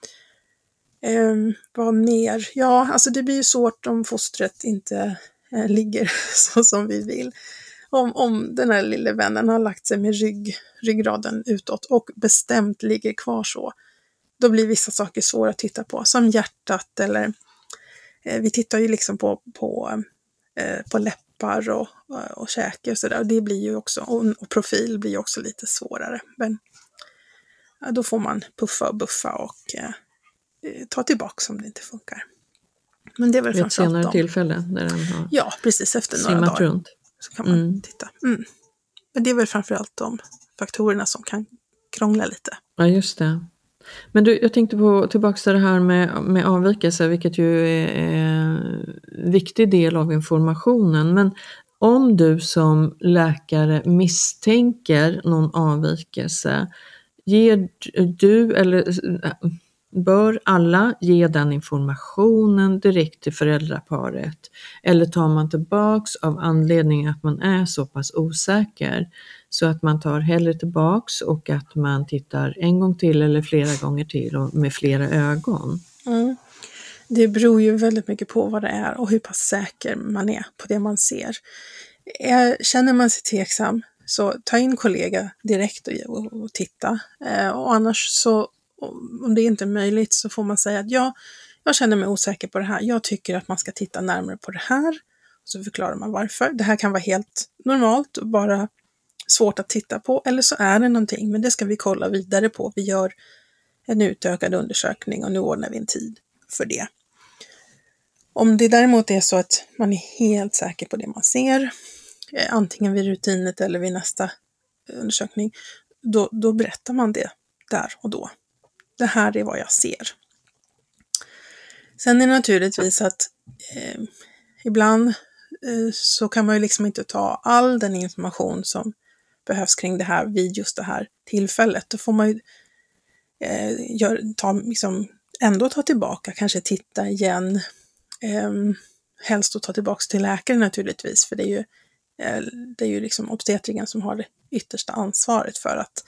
Eh, vad mer? Ja, alltså det blir ju svårt om fostret inte eh, ligger så som vi vill. Om, om den här lilla vännen har lagt sig med rygg, ryggraden utåt och bestämt ligger kvar så, då blir vissa saker svåra att titta på, som hjärtat eller eh, vi tittar ju liksom på, på, eh, på läppar och, och käke och sådär. Det blir ju också, och, och profil blir ju också lite svårare. Men ja, då får man puffa och buffa och eh, ta tillbaka om det inte funkar. Men det är väl
ett senare tillfälle när den har
ja, precis efter några dagar
runt.
Så kan man
mm.
titta. Mm. Men det är väl framförallt de faktorerna som kan krångla lite.
Ja, just det. Men du, jag tänkte på tillbaka till det här med, med avvikelse, vilket ju är en viktig del av informationen. Men om du som läkare misstänker någon avvikelse, ger du eller bör alla ge den informationen direkt till föräldraparet? Eller tar man tillbaks av anledning att man är så pass osäker så att man tar hellre tillbaks och att man tittar en gång till eller flera gånger till och med flera ögon?
Mm. Det beror ju väldigt mycket på vad det är och hur pass säker man är på det man ser. Känner man sig tveksam så ta in kollega direkt och, och, och titta. Eh, och annars så om det inte är möjligt så får man säga att ja, jag känner mig osäker på det här. Jag tycker att man ska titta närmare på det här. Så förklarar man varför. Det här kan vara helt normalt och bara svårt att titta på. Eller så är det någonting, men det ska vi kolla vidare på. Vi gör en utökad undersökning och nu ordnar vi en tid för det. Om det däremot är så att man är helt säker på det man ser, antingen vid rutinet eller vid nästa undersökning, då, då berättar man det där och då. Det här är vad jag ser. Sen är det naturligtvis att eh, ibland eh, så kan man ju liksom inte ta all den information som behövs kring det här vid just det här tillfället. Då får man ju eh, gör, ta, liksom, ändå ta tillbaka, kanske titta igen. Eh, helst att ta tillbaka till läkaren naturligtvis, för det är ju, eh, det är ju liksom obstetriken som har det yttersta ansvaret för att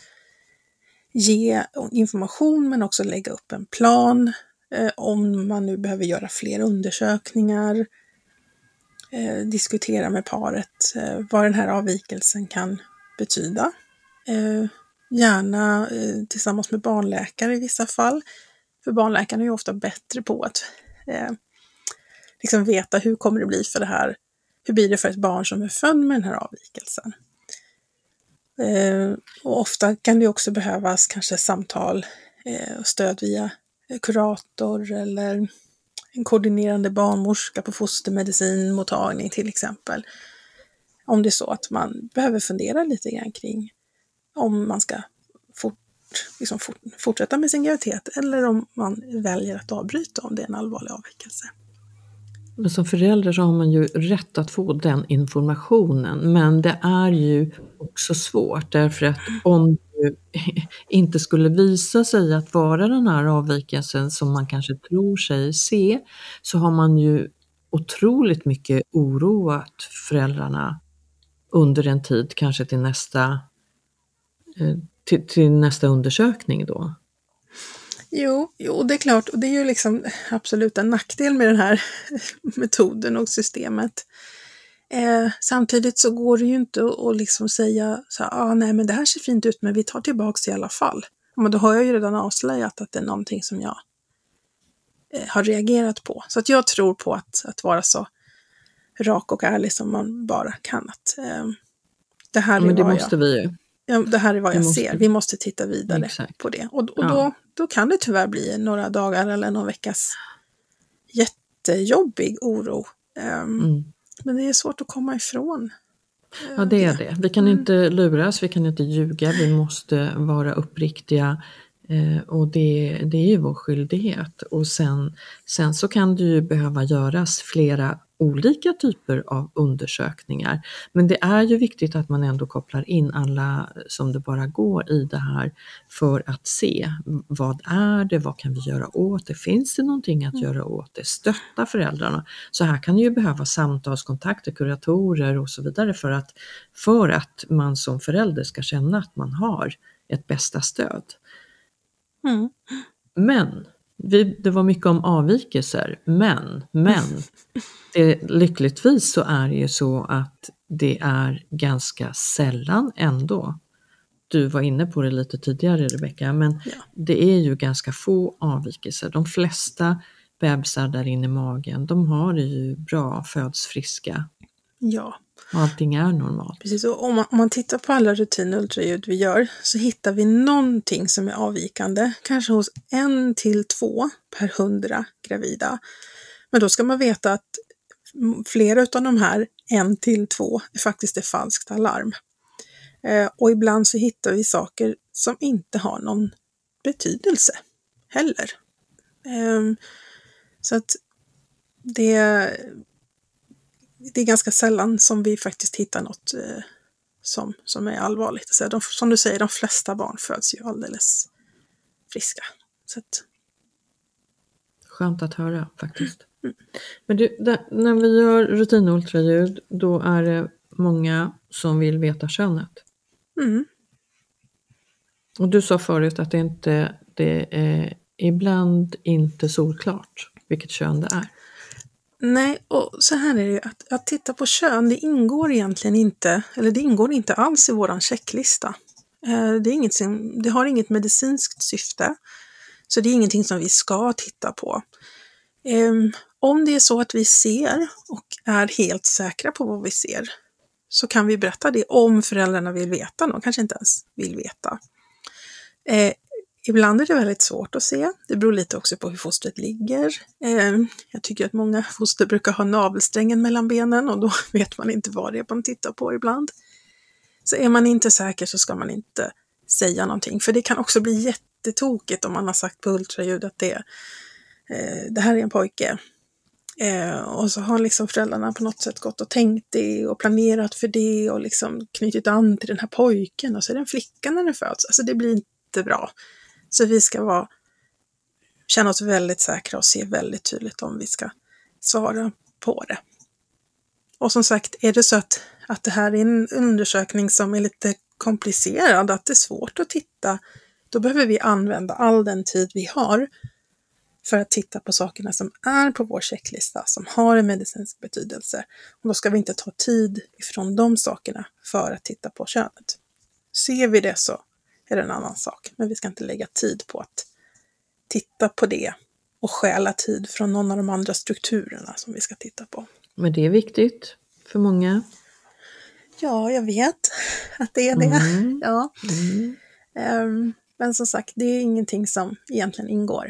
ge information men också lägga upp en plan eh, om man nu behöver göra fler undersökningar, eh, diskutera med paret eh, vad den här avvikelsen kan betyda. Eh, gärna eh, tillsammans med barnläkare i vissa fall, För barnläkaren är ju ofta bättre på att eh, liksom veta hur kommer det bli för det här. Hur blir det för ett barn som är född med den här avvikelsen? Eh, och ofta kan det också behövas kanske samtal eh, och stöd via kurator eller en koordinerande barnmorska på fostermedicinmottagning till exempel. Om det är så att man behöver fundera lite grann kring om man ska fort, liksom fort, fortsätta med sin graviditet eller om man väljer att avbryta om det är en allvarlig avvikelse.
Men som förälder så har man ju rätt att få den informationen, men det är ju också svårt därför att om det inte skulle visa sig att vara den här avvikelsen som man kanske tror sig se, så har man ju otroligt mycket oroat föräldrarna under en tid, kanske till nästa, till, till nästa undersökning då.
Jo, jo, det är klart. Och det är ju liksom absolut en nackdel med den här metoden och systemet. Eh, samtidigt så går det ju inte att, att liksom säga så här, ah, nej men det här ser fint ut men vi tar tillbaka i alla fall. Men då har jag ju redan avslöjat att det är någonting som jag eh, har reagerat på. Så att jag tror på att, att vara så rak och ärlig som man bara kan. Att, eh, det här är
ja, men det
vad
måste
jag...
vi ju.
Ja, det här är vad jag
måste...
ser. Vi måste titta vidare
Exakt.
på det. Och, och
ja.
då, då kan det tyvärr bli några dagar eller någon veckas jättejobbig oro. Um, mm. Men det är svårt att komma ifrån.
Ja, det är det. Vi kan mm. inte luras, vi kan inte ljuga. Vi måste vara uppriktiga. Eh, och det, det är ju vår skyldighet. Och sen, sen så kan det ju behöva göras flera olika typer av undersökningar. Men det är ju viktigt att man ändå kopplar in alla som det bara går i det här för att se vad är det, vad kan vi göra åt det, finns det någonting att mm. göra åt det, stötta föräldrarna. Så här kan det ju behöva samtalskontakter, kuratorer och så vidare för att, för att man som förälder ska känna att man har ett bästa stöd. Mm. Men vi, det var mycket om avvikelser, men, men det, lyckligtvis så är det ju så att det är ganska sällan ändå. Du var inne på det lite tidigare, Rebecka, men ja. Det är ju ganska få avvikelser. De flesta bebisar där inne i magen, de har det ju bra, föds friska.
Ja.
Allting är normalt.
Precis, och om man, om man tittar på alla rutinultraljud vi gör så hittar vi någonting som är avvikande. Kanske hos en till två per hundra gravida. Men då ska man veta att flera av de här en till två är faktiskt är falskt alarm. Eh, och ibland så hittar vi saker som inte har någon betydelse heller. Eh, så att det Det är ganska sällan som vi faktiskt hittar något eh, som, som är allvarligt. Så de, som du säger, de flesta barn föds ju alldeles friska. Så att...
Skönt att höra faktiskt. Mm. Men du, där, när vi gör rutinultraljud, då är det många som vill veta könet. Mm. Och du sa förut att det, inte, det är ibland inte solklart vilket kön det är.
Nej, och så här är det ju att, att titta på kön, det ingår egentligen inte, eller det ingår inte alls i våran checklista. Eh, det, är inget som, det har inget medicinskt syfte, så det är ingenting som vi ska titta på. Eh, om det är så att vi ser och är helt säkra på vad vi ser, så kan vi berätta det om föräldrarna vill veta, de kanske inte ens vill veta. Eh, Ibland är det väldigt svårt att se. Det beror lite också på hur fostret ligger. Eh, jag tycker att många foster brukar ha navelsträngen mellan benen och då vet man inte vad det är man tittar på ibland. Så är man inte säker så ska man inte säga någonting. För det kan också bli jättetokigt om man har sagt på ultraljud att det, eh, det här är en pojke. Eh, och så har liksom föräldrarna på något sätt gått och tänkt det och planerat för det och liksom knutit an till den här pojken och så är det en flicka när den föds. Alltså det blir inte bra. Så vi ska vara, känna oss väldigt säkra och se väldigt tydligt om vi ska svara på det. Och som sagt, är det så att, att det här är en undersökning som är lite komplicerad, att det är svårt att titta, då behöver vi använda all den tid vi har för att titta på sakerna som är på vår checklista, som har en medicinsk betydelse. Och då ska vi inte ta tid ifrån de sakerna för att titta på könet. Ser vi det så är det en annan sak, men vi ska inte lägga tid på att titta på det och stjäla tid från någon av de andra strukturerna som vi ska titta på.
Men det är viktigt för många.
Ja, jag vet att det är det.
Mm.
Ja.
Mm.
Um, men som sagt, det är ingenting som egentligen ingår.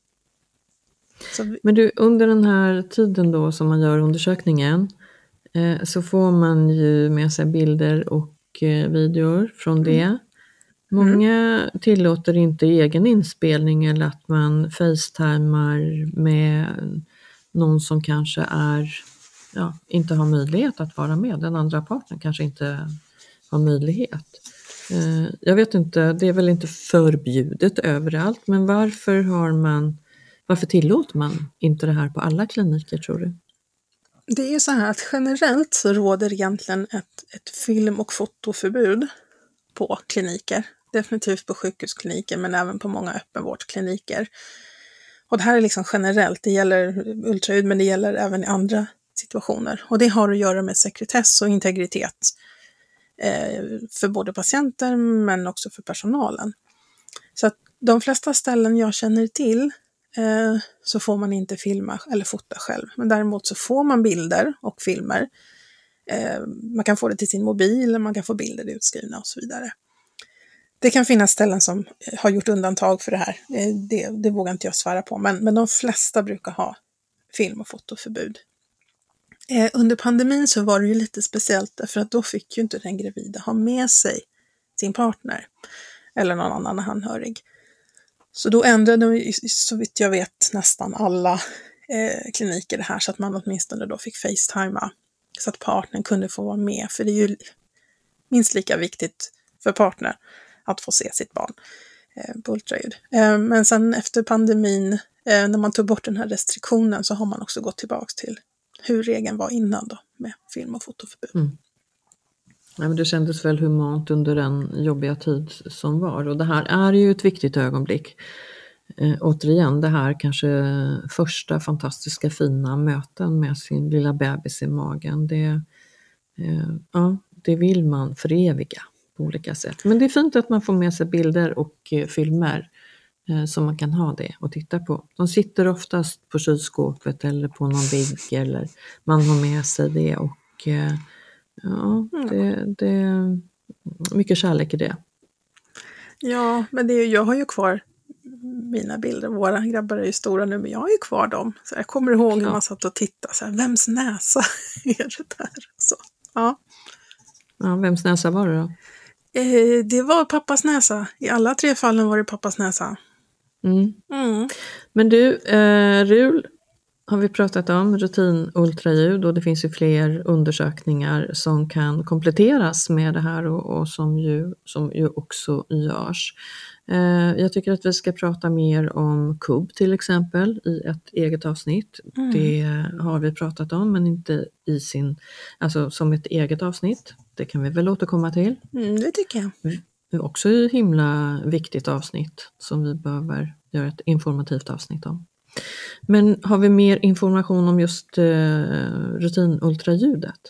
Så vi...
Men du, under den här tiden då som man gör undersökningen eh, så får man ju med sig bilder och eh, videor från det.
Mm.
Många mm. tillåter inte egen inspelning eller att man facetimar med någon som kanske är, ja, inte har möjlighet att vara med. Den andra partnern kanske inte har möjlighet. Eh, jag vet inte, det är väl inte förbjudet överallt, men varför har man Varför tillåter man inte det här på alla kliniker, tror du?
Det är ju så här att generellt så råder egentligen ett, ett film- och fotoförbud på kliniker. Definitivt på sjukhuskliniker men även på många öppenvårdskliniker. Och det här är liksom generellt, det gäller ultraljud men det gäller även i andra situationer. Och det har att göra med sekretess och integritet eh, för både patienter men också för personalen. Så att de flesta ställen jag känner till så får man inte filma eller fota själv. Men däremot så får man bilder och filmer. Man kan få det till sin mobil, man kan få bilder utskrivna och så vidare. Det kan finnas ställen som har gjort undantag för det här. Det, det vågar inte jag svära på. Men, men de flesta brukar ha film- och fotoförbud. Under pandemin så var det ju lite speciellt därför att då fick ju inte den gravida ha med sig sin partner eller någon annan anhörig. Så då ändrade, så vitt jag vet, nästan alla eh, kliniker det här så att man åtminstone då fick facetima så att partnern kunde få vara med. För det är ju minst lika viktigt för partner att få se sitt barn eh, på ultraljud. Eh, men sen efter pandemin, eh, när man tog bort den här restriktionen så har man också gått tillbaka till hur regeln var innan då med film- och fotoförbud.
Mm. Ja, men det kändes väl humant under den jobbiga tid som var. Och det här är ju ett viktigt ögonblick. Eh, återigen, det här kanske första fantastiska fina möten med sin lilla bebis i magen. Det, eh, ja, det vill man föreviga på olika sätt. Men det är fint att man får med sig bilder och eh, filmer eh, som man kan ha det och titta på. De sitter oftast på kylskåpet eller på någon vägg eller man har med sig det och eh, ja, det, det är mycket kärlek i det.
Ja, men det är, jag har ju kvar mina bilder. Våra grabbar är ju stora nu, men jag har ju kvar dem. Så jag kommer ihåg hur
ja.
man satt och tittade. Så här, vems näsa är det där? Så, ja.
Ja, vems näsa var det då?
Eh, det var pappas näsa. I alla tre fallen var det pappas näsa.
Mm.
Mm.
Men du, eh, Rul har vi pratat om rutinultraljud och det finns ju fler undersökningar som kan kompletteras med det här och, och som, ju, som ju också görs. Eh, jag tycker att vi ska prata mer om K U B till exempel i ett eget avsnitt. Mm. Det har vi pratat om men inte i sin, alltså som ett eget avsnitt. Det kan vi väl återkomma till.
Mm, det tycker jag.
Det är också ett himla viktigt avsnitt som vi behöver göra ett informativt avsnitt om. Men har vi mer information om just eh, rutinultraljudet?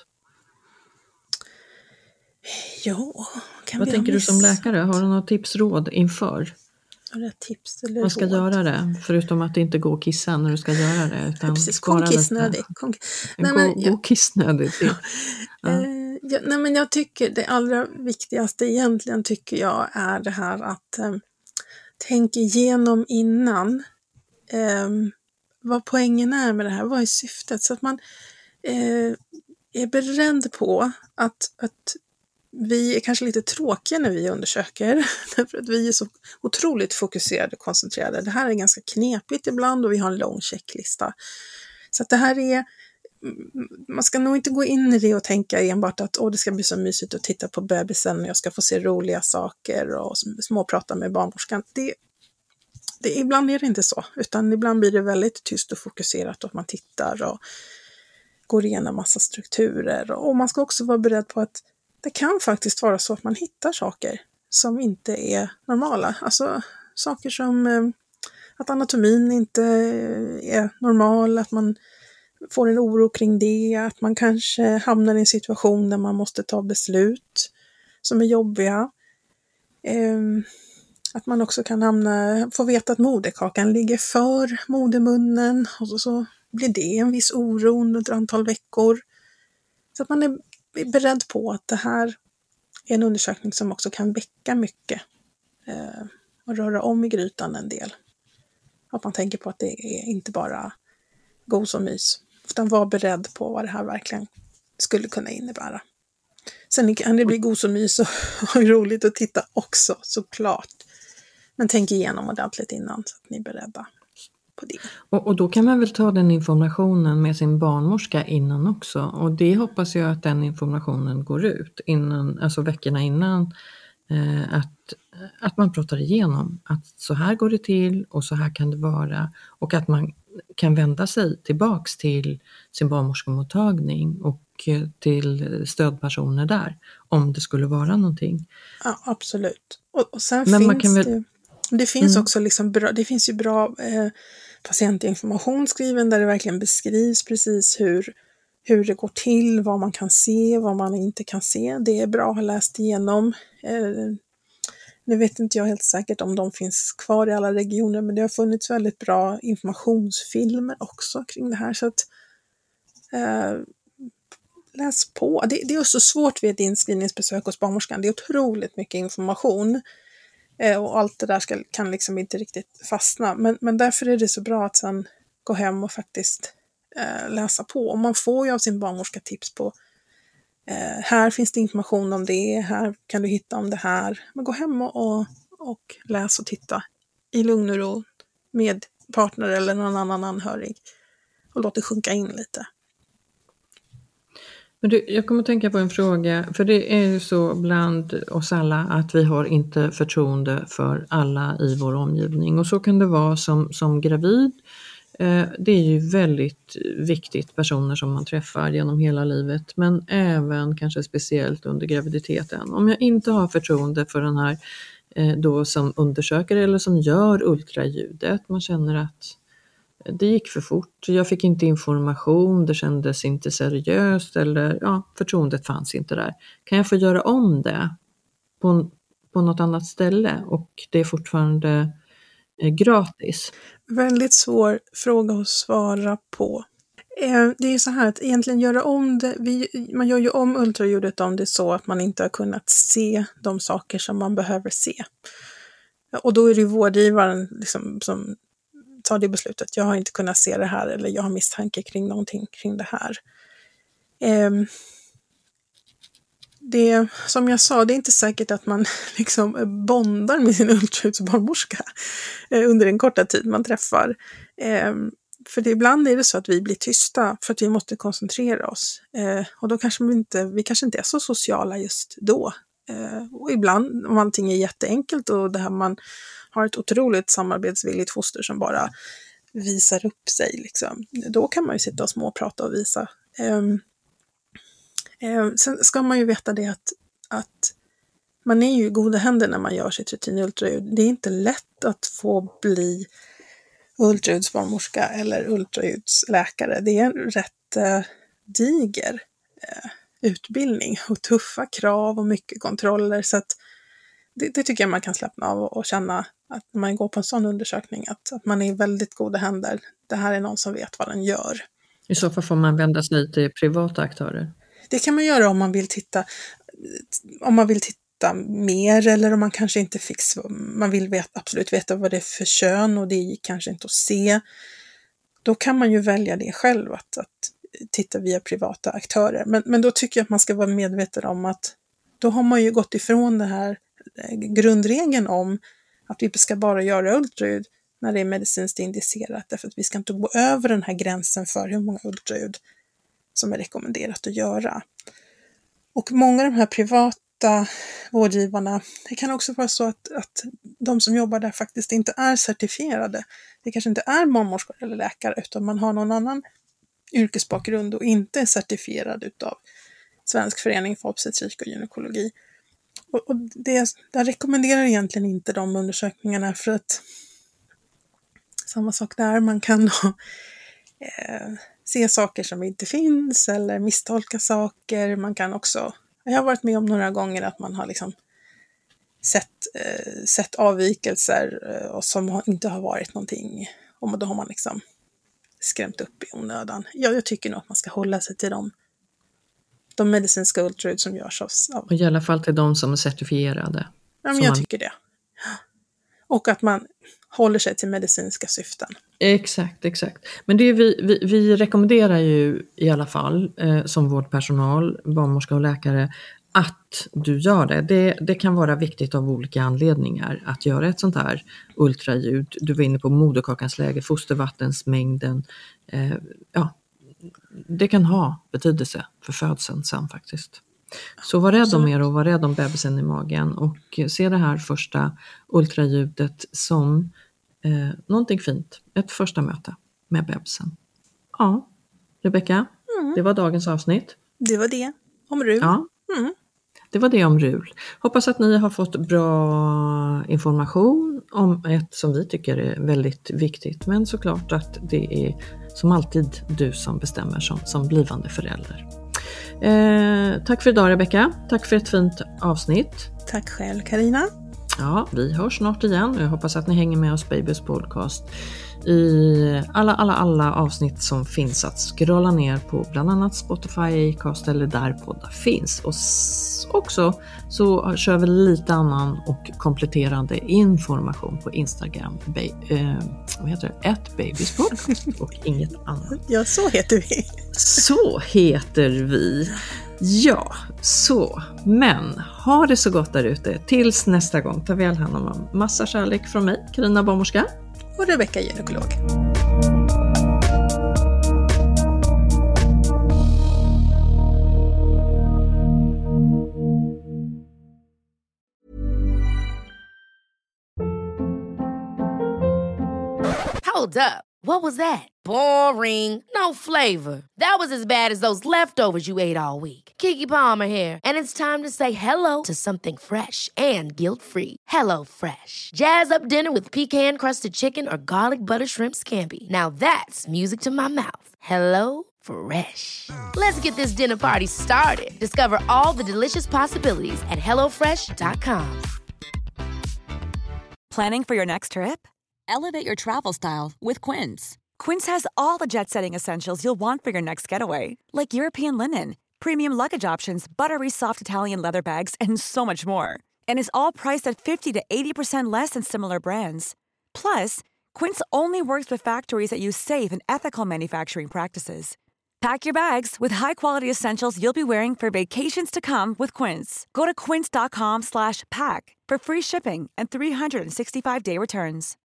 Ja, kan
Vad
vi
tänker du som
missat?
läkare? Har du några tips, råd inför?
Har du tips eller
Man ska
råd?
göra det, förutom att det inte går att kissa när du ska göra det. Utan
Ja, precis, kom kissnödig. Kom...
Nej, gå, men, gå ja. kissnödig. Ja.
Ja. Ja, nej, men jag tycker det allra viktigaste egentligen tycker jag är det här att eh, tänka igenom innan eh, vad poängen är med det här, vad är syftet, så att man eh, är beredd på att, att vi är kanske lite tråkiga när vi undersöker, därför att vi är så otroligt fokuserade och koncentrerade. Det här är ganska knepigt ibland och vi har en lång checklista. Så att det här är, man ska nog inte gå in i det och tänka enbart att åh, det ska bli så mysigt att titta på bebisen och jag ska få se roliga saker och småprata med barnmorskan. Det, det, ibland är det inte så, utan ibland blir det väldigt tyst och fokuserat och att man tittar och går igenom massa strukturer. Och man ska också vara beredd på att det kan faktiskt vara så att man hittar saker som inte är normala. Alltså saker som eh, att anatomin inte är normal, att man får en oro kring det, att man kanske hamnar i en situation där man måste ta beslut som är jobbiga. Eh, Att man också kan hamna, få veta att moderkakan ligger för modermunnen och så, så blir det en viss oro under ett antal veckor. Så att man är beredd på att det här är en undersökning som också kan väcka mycket eh, och röra om i grytan en del. Att man tänker på att det är inte bara gos och mys, utan var beredd på vad det här verkligen skulle kunna innebära. Sen kan det bli gos och mys och, och roligt att titta också, såklart. Men tänk igenom ordentligt innan så att ni är beredda på det.
Och, och då kan man väl ta den informationen med sin barnmorska innan också. Och det hoppas jag att den informationen går ut innan, alltså veckorna innan. Eh, att, att man pratar igenom att så här går det till och så här kan det vara. Och att man kan vända sig tillbaks till sin barnmorskemottagning och till stödpersoner där. Om det skulle vara någonting.
Ja, absolut. Och, och sen
Men
finns
man kan väl...
det... Det finns
Mm.
också liksom bra, det finns ju bra eh, patientinformation skriven där det verkligen beskrivs precis hur, hur det går till, vad man kan se, vad man inte kan se. Det är bra att ha läst igenom. Eh, nu vet inte jag helt säkert om de finns kvar i alla regioner, men det har funnits väldigt bra informationsfilmer också kring det här. Så att eh, läs på. Det, det är också svårt vid ett inskrivningsbesök hos barnmorskan. Det är otroligt mycket information. Och allt det där ska, kan liksom inte riktigt fastna. Men, men därför är det så bra att sen gå hem och faktiskt eh, läsa på. Och man får ju av sin barnmorska tips på eh, här finns det information om det, här kan du hitta om det här. Men gå hem och, och, och läs och titta i lugn och ro med partner eller någon annan anhörig. Och låt det sjunka in lite.
Men du, jag kommer att tänka på en fråga, för det är ju så bland oss alla att vi har inte förtroende för alla i vår omgivning. Och så kan det vara som, som gravid. Eh, det är ju väldigt viktigt personer som man träffar genom hela livet, men även kanske speciellt under graviditeten. Om jag inte har förtroende för den här eh, då som undersöker eller som gör ultraljudet, man känner att det gick för fort, jag fick inte information, det kändes inte seriöst eller ja, förtroendet fanns inte där. Kan jag få göra om det på, på något annat ställe och det är fortfarande eh, gratis?
Väldigt svår fråga att svara på. Eh, det är så här att egentligen göra om det, vi, man gör ju om ultraljudet om det är så att man inte har kunnat se de saker som man behöver se. Och då är det ju vårdgivaren liksom, som tar det beslutet. Jag har inte kunnat se det här eller jag har misstanke kring någonting kring det här. Eh, det, som jag sa, det är inte säkert att man liksom bondar med sin ultraljudsbarnmorska eh, under den korta tid man träffar. Eh, för det, ibland är det så att vi blir tysta för att vi måste koncentrera oss. Eh, och då kanske vi inte, vi kanske inte är så sociala just då. Eh, och ibland om allting är jätteenkelt och det här man har ett otroligt samarbetsvilligt foster som bara visar upp sig. Liksom. Då kan man ju sitta och småprata och visa. Um, um, sen ska man ju veta det att, att man är ju i goda händer när man gör sitt rutinultraljud. Det är inte lätt att få bli ultraljudsbarnmorska eller ultraljudsläkare. Det är en rätt uh, diger uh, utbildning och tuffa krav och mycket kontroller. Så att Det, det tycker jag man kan släppa av och, och känna att när man går på en sån undersökning att, att man är i väldigt goda händer. Det här är någon som vet vad den gör.
I så fall får man vända sig till privata aktörer.
Det kan man göra om man vill titta, om man vill titta mer eller om man kanske inte fick, man vill veta, absolut veta vad det är för kön och det är kanske inte att se. Då kan man ju välja det själv att, att titta via privata aktörer. Men, men då tycker jag att man ska vara medveten om att då har man ju gått ifrån det här grundregeln om att vi ska bara göra ultraljud när det är medicinskt indicerat, därför att vi ska inte gå över den här gränsen för hur många ultraljud som är rekommenderat att göra. Och många av de här privata vårdgivarna, det kan också vara så att, att de som jobbar där faktiskt inte är certifierade. Det kanske inte är barnmorskor eller läkare utan man har någon annan yrkesbakgrund och inte är certifierad utav Svensk förening för obstetrik och gynekologi. Och det, jag rekommenderar egentligen inte de undersökningarna för att samma sak där, man kan då, eh, se saker som inte finns eller misstolka saker. Man kan också, jag har varit med om några gånger att man har liksom sett, eh, sett avvikelser eh, och som har, inte har varit någonting. Och då har man liksom skrämt upp i onödan. Ja, jag tycker nog att man ska hålla sig till de, de medicinska ultraljud som görs av... av
Och i alla fall till de som är certifierade.
ja, men
som
jag
man...
tycker det. Och att man håller sig till medicinska syften.
Exakt, exakt. Men det är vi, vi, vi rekommenderar ju i alla fall eh, som vårdpersonal, barnmorska och läkare att du gör det. det. Det kan vara viktigt av olika anledningar att göra ett sånt här ultraljud. Du var inne på moderkakans läge, fostervattensmängden. Eh, ja, det kan ha betydelse för födseln sen faktiskt. Så var rädd om er och var rädd om bebisen i magen och se det här första ultraljudet som eh, någonting fint. Ett första möte med bebisen. Ja, Rebecka, mm. det var dagens avsnitt.
Det var det om R U L.
Ja,
mm.
det var det om R U L. Hoppas att ni har fått bra information om ett som vi tycker är väldigt viktigt. Men såklart att det är som alltid du som bestämmer som, som blivande förälder. Eh, tack för idag Rebecka. Tack för ett fint avsnitt.
Tack själv Carina.
Ja, vi hörs snart igen. Jag hoppas att ni hänger med oss Babys podcast i alla, alla, alla avsnitt som finns att scrolla ner på bland annat Spotify, Acast eller där poddar finns. Och s- också så kör vi lite annan och kompletterande information på Instagram. Ba- eh, vad heter det? Ett Babys podcast och inget annat.
Ja, så heter vi.
Så heter vi. Ja, så. Men ha det så gott där ute. Tills nästa gång. Ta väl hand om massa kärlek från mig, Carina barnmorska.
Och Rebecka gynekolog.
Hold up. What was that? Boring. No flavor. That was as bad as those leftovers you ate all week. Keke Palmer here, and it's time to say hello to something fresh and guilt-free. Hello Fresh. Jazz up dinner with pecan-crusted chicken or garlic butter shrimp scampi. Now that's music to my mouth. Hello Fresh. Let's get this dinner party started. Discover all the delicious possibilities at hello fresh dot com.
Planning for your next trip?
Elevate your travel style with Quince.
Quince has all the jet-setting essentials you'll want for your next getaway, like European linen, premium luggage options, buttery soft Italian leather bags, and so much more. And is all priced at fifty to eighty percent less than similar brands. Plus, Quince only works with factories that use safe and ethical manufacturing practices. Pack your bags with high-quality essentials you'll be wearing for vacations to come with Quince. Go to quince dot com slash pack for free shipping and three sixty-five day returns.